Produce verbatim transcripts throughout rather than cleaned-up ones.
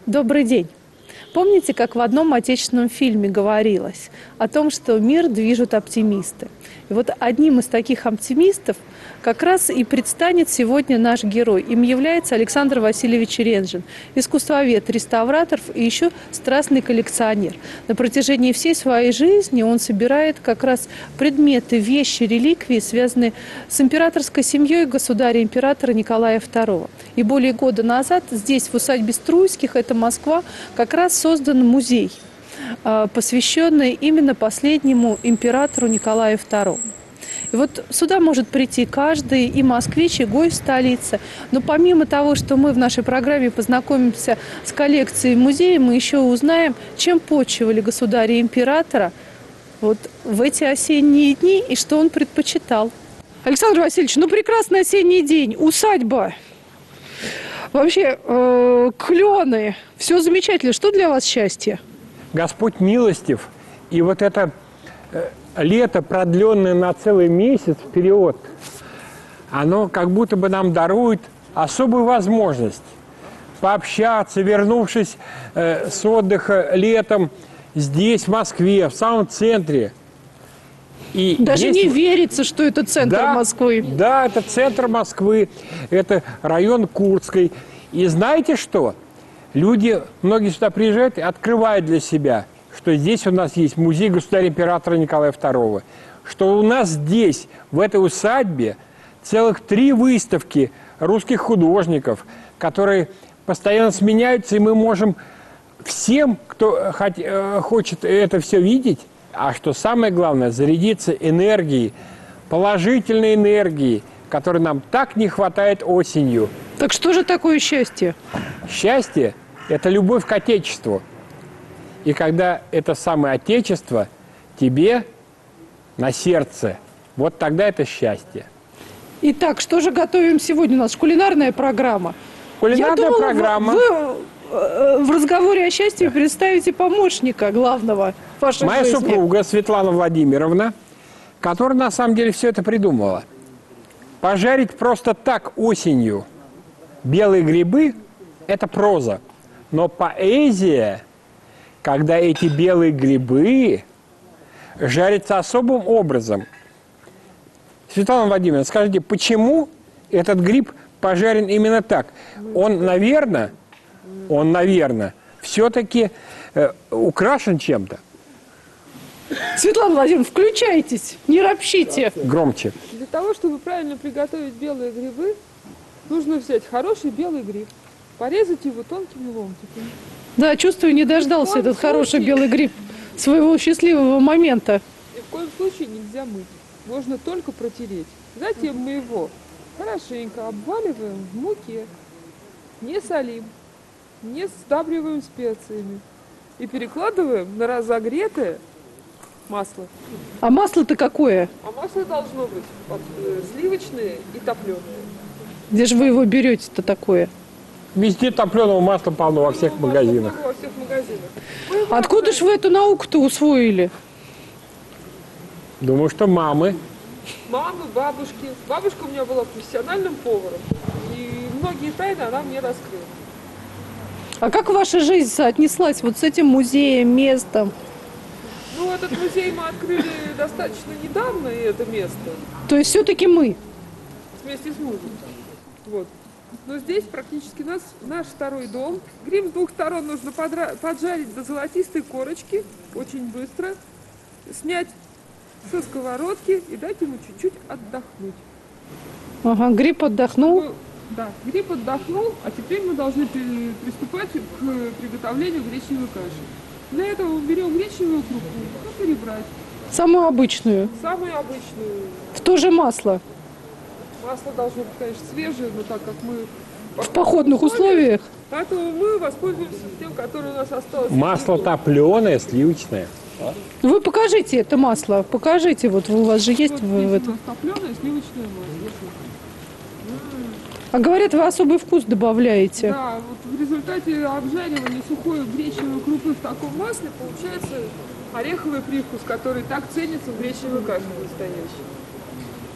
Добрый день. Помните, как в одном отечественном фильме говорилось о том, что мир движут оптимисты? И вот одним из таких оптимистов как раз и предстанет сегодня наш герой. Им является Александр Васильевич Ренжин, искусствовед, реставратор и еще страстный коллекционер. На протяжении всей своей жизни он собирает как раз предметы, вещи, реликвии, связанные с императорской семьей государя-императора Николая второго. И более года назад здесь, в усадьбе Струйских, это Москва, как раз создан музей, посвященный именно последнему императору Николаю второму. И вот сюда может прийти каждый, и москвич, и гость столицы. Но помимо того, что мы в нашей программе познакомимся с коллекцией музея, мы еще узнаем, чем почивали государя-императора вот в эти осенние дни и что он предпочитал. Александр Васильевич, ну прекрасный осенний день, усадьба, вообще э, клены, все замечательно. Что для вас счастье? Господь милостив, и вот это э, лето, продленное на целый месяц вперед, оно как будто бы нам дарует особую возможность пообщаться, вернувшись э, с отдыха летом здесь, в Москве, в самом центре. И Даже есть... не верится, что это центр да, Москвы. Да, это центр Москвы, это район Курской. И знаете что? Люди, многие сюда приезжают и открывают для себя, что здесь у нас есть музей государя-императора Николая второго, что у нас здесь, в этой усадьбе, целых три выставки русских художников, которые постоянно сменяются, и мы можем всем, кто хочет это все видеть, а что самое главное, зарядиться энергией, положительной энергией, которой нам так не хватает осенью. Так что же такое счастье? Счастье – это любовь к Отечеству. И когда это самое Отечество тебе на сердце, вот тогда это счастье. Итак, что же готовим сегодня? У нас кулинарная программа. Кулинарная Я думала, программа. Вы, вы в разговоре о счастье представите помощника главного в вашей Моя жизни. супруга Светлана Владимировна, которая на самом деле все это придумала. Пожарить просто так осенью белые грибы – это проза. Но поэзия, когда эти белые грибы жарятся особым образом. Светлана Владимировна, скажите, почему этот гриб пожарен именно так? Он, наверное, он, наверное, все-таки э, украшен чем-то. Светлана Владимировна, включайтесь, не ропщите. Громче. Для того, чтобы правильно приготовить белые грибы, нужно взять хороший белый гриб, порезать его тонкими ломтиками. Да, чувствую, не дождался этот хороший белый гриб своего счастливого момента. И в коем случае нельзя мыть. Можно только протереть. Затем мы его хорошенько обваливаем в муке, не солим, не сдабриваем специями и перекладываем на разогретое масло. А масло-то какое? А масло должно быть э, сливочное и топленое. Где же вы его берете-то такое? Везде топленого масла полно во всех магазинах. Во всех магазинах. Откуда же вы эту науку-то усвоили? Думаю, что мамы. Мамы, бабушки. Бабушка у меня была профессиональным поваром. И многие тайны она мне раскрыла. А как ваша жизнь соотнеслась вот с этим музеем, местом? Ну, этот музей мы открыли достаточно недавно, и это место. То есть все-таки мы? Вместе с мужем. Вот. Но здесь практически нас, наш второй дом. Гриб с двух сторон нужно подра- поджарить до золотистой корочки, очень быстро. Снять со сковородки и дать ему чуть-чуть отдохнуть. Ага, гриб отдохнул. Ну, да, гриб отдохнул, а теперь мы должны при- приступать к приготовлению гречневой каши. Для этого мы берем гречневую крупу, ну, перебрать. Самую обычную. Самую обычную. В то же масло. Масло должно быть, конечно, свежее, но так как мы В походных условиях. Поэтому мы воспользуемся тем, которое у нас осталось. Масло топленое, сливочное. Вы покажите это масло. Покажите, вот у вас же есть Вот в, здесь в у этом. нас топленое сливочное масло. А говорят, вы особый вкус добавляете. Да, вот в результате обжаривания сухой гречневой крупы в таком масле получается ореховый привкус, который так ценится в гречневой каше настоящей.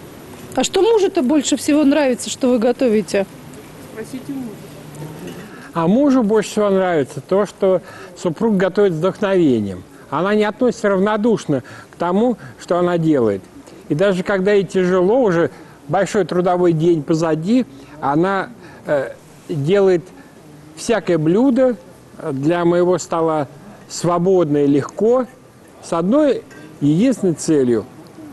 А что мужу-то больше всего нравится, что вы готовите? Спросите мужа. А мужу больше всего нравится то, что супруг готовит с вдохновением. Она не относится равнодушно к тому, что она делает. И даже когда ей тяжело, уже большой трудовой день позади, она э, делает всякое блюдо для моего стола свободно и легко, с одной единственной целью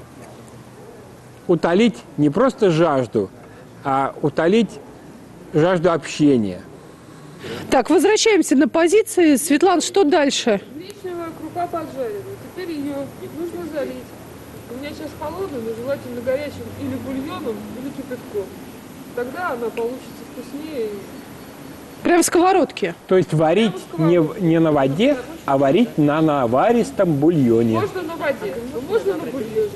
– утолить не просто жажду, а утолить жажду общения. Так, возвращаемся на позиции. Светлана, что дальше? Гречневая крупа поджарена. Теперь ее нужно залить. У меня сейчас холодная, но желательно горячим или бульоном, или кипятком. Тогда она получится вкуснее. Прям в сковородке? То есть варить не, не на воде, а варить на наваристом бульоне. Можно на воде, но можно на бульоне.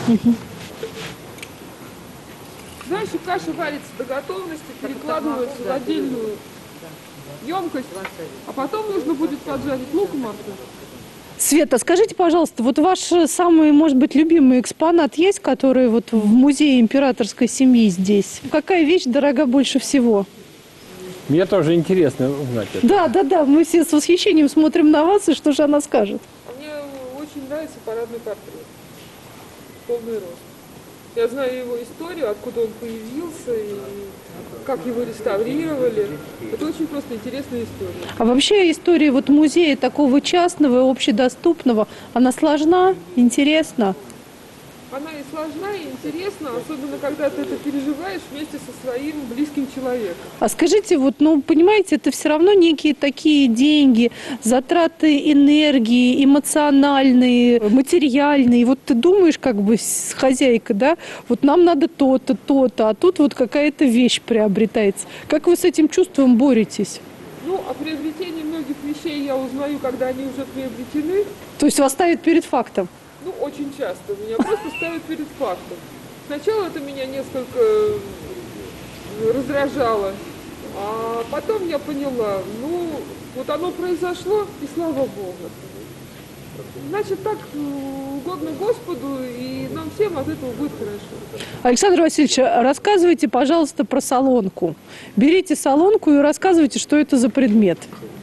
Дальше каша варится до готовности, перекладывается в отдельную емкость, а потом нужно будет поджарить лук и морковь. Света, скажите, пожалуйста, вот ваш самый, может быть, любимый экспонат есть, который вот в музее императорской семьи здесь? Какая вещь дорога больше всего? Мне тоже интересно узнать это. Да, да, да, мы все с восхищением смотрим на вас, и что же она скажет? Мне очень нравится парадный портрет, полный рост. Я знаю его историю, откуда он появился и как его реставрировали. Это очень просто интересная история. А вообще история вот музея такого частного, общедоступного, она сложна, интересна? Она и сложна, и интересна, особенно когда ты это переживаешь вместе со своим близким человеком. А скажите, вот, ну, понимаете, это все равно некие такие деньги, затраты энергии, эмоциональные, материальные. Вот ты думаешь, как бы, хозяйка, да, вот нам надо то-то, то-то, а тут вот какая-то вещь приобретается. Как вы с этим чувством боретесь? Ну, о приобретении многих вещей я узнаю, когда они уже приобретены. То есть вас ставят перед фактом? Ну, очень часто. Меня просто ставят перед фактом. Сначала это меня несколько раздражало, а потом я поняла, ну, вот оно произошло, и слава Богу. Значит, так угодно Господу, и нам всем от этого будет хорошо. Александр Васильевич, рассказывайте, пожалуйста, про солонку. Берите солонку и рассказывайте, что это за предмет.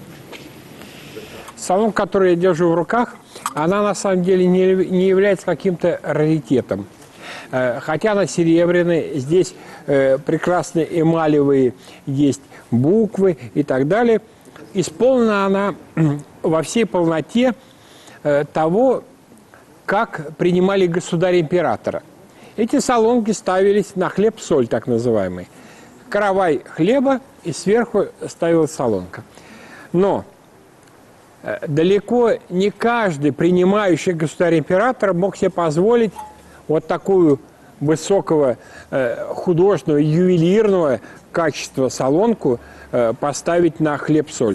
Солонка, которую я держу в руках, она на самом деле не, не является каким-то раритетом. Хотя она серебряная, здесь прекрасные эмалевые есть буквы и так далее. Исполнена она во всей полноте того, как принимали государя-императора. Эти солонки ставились на хлеб-соль, так называемый. Каравай хлеба, и сверху ставилась солонка. Но далеко не каждый принимающий государя-императора мог себе позволить вот такую высокого э, художественного, ювелирного качества солонку э, поставить на хлеб-соль.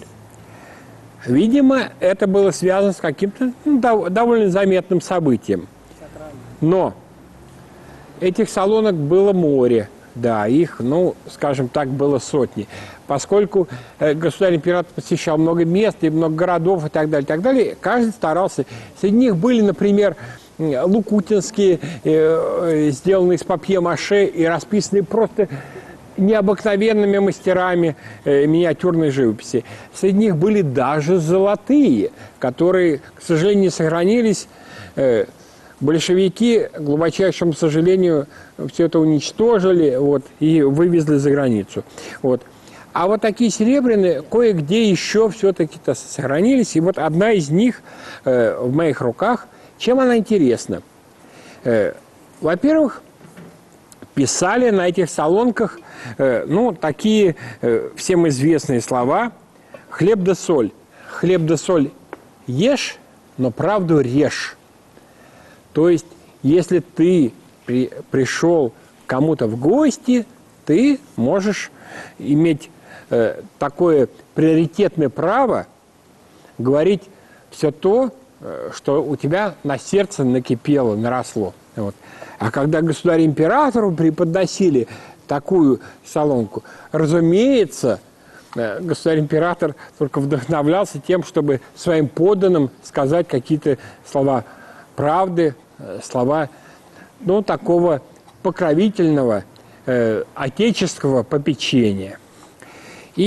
Видимо, это было связано с каким-то ну, дов довольно заметным событием. Но этих солонок было море. Да, их, ну, скажем так, было сотни. Поскольку э, государь-император посещал много мест и много городов и так далее, и так далее, каждый старался. Среди них были, например, лукутинские, э, сделанные из папье-маше и расписанные просто необыкновенными мастерами э, миниатюрной живописи. Среди них были даже золотые, которые, к сожалению, не сохранились. Э, Большевики, к глубочайшему сожалению, все это уничтожили вот, и вывезли за границу. Вот. А вот такие серебряные кое-где еще все-таки-то сохранились. И вот одна из них э, в моих руках. Чем она интересна? Э, во-первых, писали на этих солонках э, ну, такие э, всем известные слова «хлеб да соль». «Хлеб да соль ешь, но правду режь». То есть, если ты при, пришел кому-то в гости, ты можешь иметь э, такое приоритетное право говорить все то, э, что у тебя на сердце накипело, наросло. Вот. А когда государю-императору преподносили такую солонку, разумеется, э, государь-император только вдохновлялся тем, чтобы своим подданным сказать какие-то слова правды, слова, ну, такого покровительного, э, отеческого попечения. И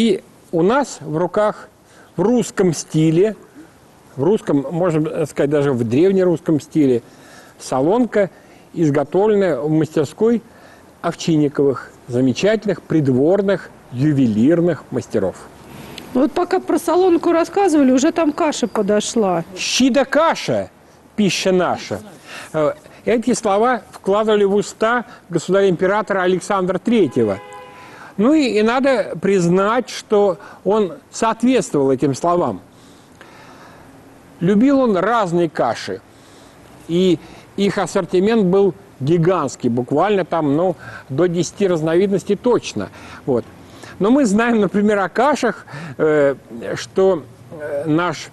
у нас в руках в русском стиле, в русском, можно сказать, даже в древнерусском стиле, солонка, изготовленная в мастерской Овчинниковых, замечательных придворных ювелирных мастеров. Вот пока про солонку рассказывали, уже там каша подошла. «Щи да каша, пища наша». Эти слова вкладывали в уста государя-императора Александра Третьего. Ну и, и надо признать, что он соответствовал этим словам. Любил он разные каши, и их ассортимент был гигантский, буквально там, ну, до десяти разновидностей точно. Вот. Но мы знаем, например, о кашах, э, что наш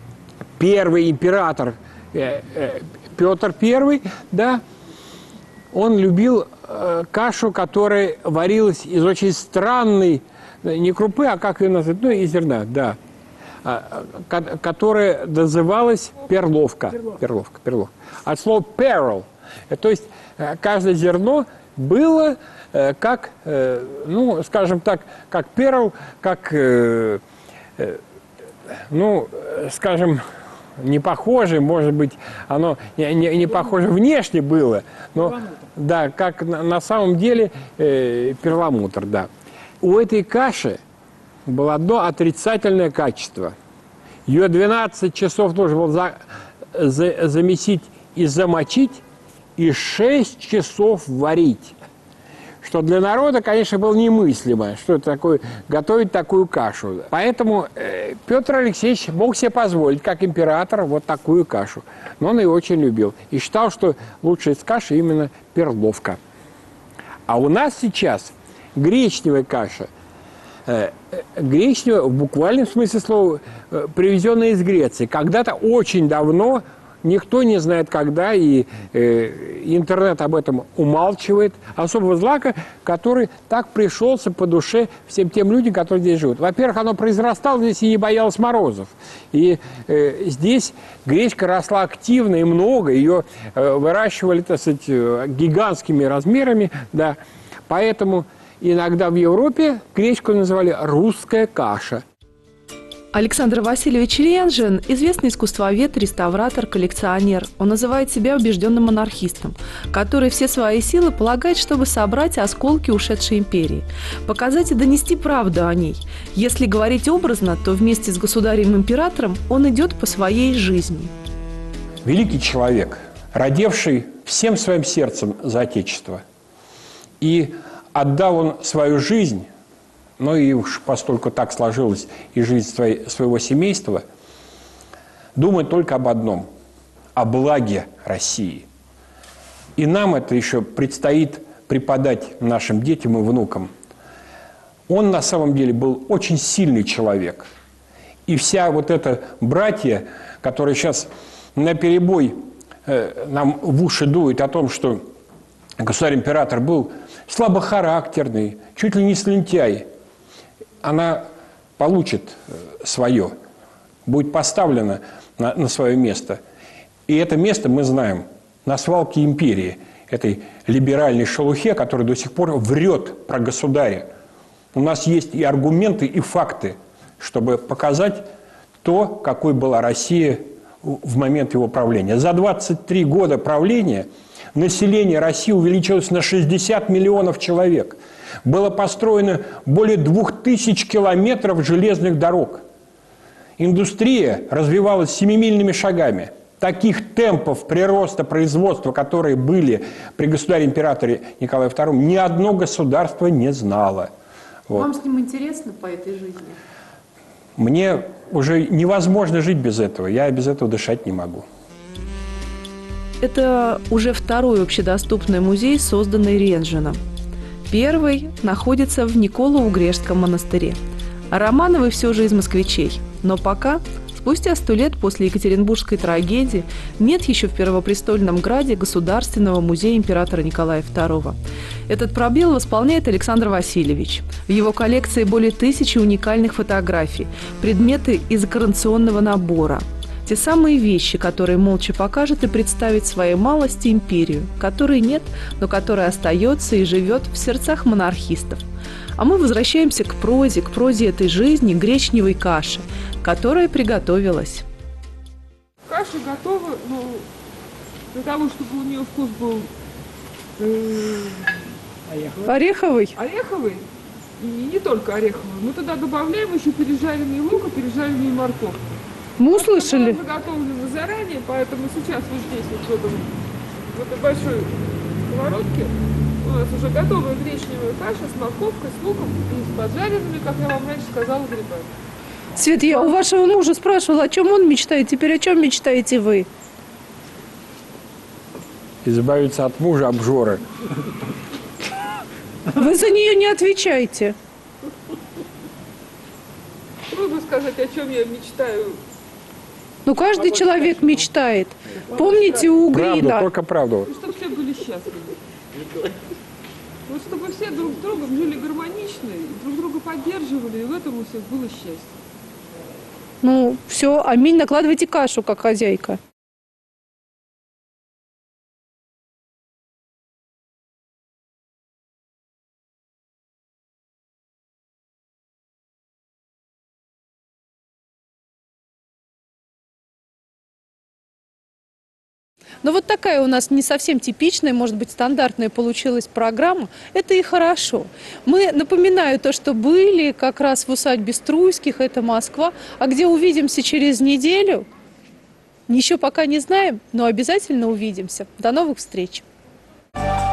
первый император э, э, Петр Первый, да, он любил э, кашу, которая варилась из очень странной, не крупы, а как ее назвать, ну, из зерна, да, а, ко которая называлась перловка. Перловка. Перловка, перловка. От слова peril. То есть каждое зерно было э, как, э, ну, скажем так, как перл, как, э, э, ну, скажем, не похоже, может быть, оно не, не, не похоже внешне было, но, да, как на, на самом деле э, перламутр, да. У этой каши было одно отрицательное качество. Ее двенадцать часов нужно было за, за, замесить и замочить, и шесть часов варить. Что для народа, конечно, было немыслимо, что это такое, готовить такую кашу. Поэтому э, Петр Алексеевич мог себе позволить, как император, вот такую кашу. Но он ее очень любил. И считал, что лучшая из каши именно перловка. А у нас сейчас гречневая каша. Э, гречневая, в буквальном смысле слова, э, привезенная из Греции. Когда-то очень давно, никто не знает когда, и э, интернет об этом умалчивает, особого злака, который так пришелся по душе всем тем людям, которые здесь живут. Во-первых, оно произрастало здесь и не боялось морозов. И э, здесь гречка росла активно и много, ее э, выращивали, так сказать, гигантскими размерами, да. Поэтому иногда в Европе гречку называли «русская каша». Александр Васильевич Ренжин – известный искусствовед, реставратор, коллекционер. Он называет себя убежденным монархистом, который все свои силы полагает, чтобы собрать осколки ушедшей империи, показать и донести правду о ней. Если говорить образно, то вместе с государем-императором он идет по своей жизни. Великий человек, родивший всем своим сердцем за Отечество. И отдал он свою жизнь, но и уж постольку так сложилось и жизнь своей, своего семейства, думает только об одном – о благе России. И нам это еще предстоит преподать нашим детям и внукам. Он на самом деле был очень сильный человек. И вся вот эта братья, которые сейчас наперебой э, нам в уши дуют о том, что государь-император был слабохарактерный, чуть ли не слюнтяй, она получит свое, будет поставлена на, на свое место. И это место мы знаем на свалке империи, этой либеральной шелухе, которая до сих пор врет про государя. У нас есть и аргументы, и факты, чтобы показать то, какой была Россия в момент его правления. За двадцать три года правления население России увеличилось на шестьдесят миллионов человек. Было построено более двух тысяч километров железных дорог. Индустрия развивалась семимильными шагами. Таких темпов прироста производства, которые были при государе-императоре Николае Втором, ни одно государство не знало. Вот. Вам с ним интересно по этой жизни? Мне уже невозможно жить без этого. Я без этого дышать не могу. Это уже второй общедоступный музей, созданный Ренжином. Первый находится в Николо-Угрешском монастыре. Романовы все же из москвичей. Но пока, спустя сто лет после Екатеринбургской трагедии, нет еще в Первопрестольном граде Государственного музея императора Николая Второго. Этот пробел восполняет Александр Васильевич. В его коллекции более тысячи уникальных фотографий, предметы из коронационного набора. Те самые вещи, которые молча покажет и представит своей малости империю, которой нет, но которая остается и живет в сердцах монархистов. А мы возвращаемся к прозе, к прозе этой жизни, гречневой каши, которая приготовилась. Каша готова, но для того, чтобы у нее вкус был э, Ореховый? ореховый, и не только ореховый, мы туда добавляем еще пережаренный лук и пережаренную морковку. Мы услышали. Она заготовлена заранее, поэтому сейчас вот здесь, вот в, этом, в этой большой сковородке, у нас уже готовая гречневая каша с морковкой, с луком и с поджаренными, как я вам раньше сказала, грибами. Свет, я у вашего мужа спрашивала, о чем он мечтает, теперь о чем мечтаете вы? Избавиться от мужа обжоры. Вы за нее не отвечаете. Трудно сказать, о чем я мечтаю. Ну, каждый человек мечтает. Помните у Правду, Грина? только правду. Ну, чтобы все были счастливы. Вот чтобы все друг с другом жили гармонично, и друг друга поддерживали, и в этом у всех было счастье. Ну, все, аминь, накладывайте кашу, как хозяйка. Но вот такая у нас не совсем типичная, может быть, стандартная получилась программа. Это и хорошо. Мы, напоминаю, то, что были как раз в усадьбе Струйских, это Москва. А где увидимся через неделю, еще пока не знаем, но обязательно увидимся. До новых встреч!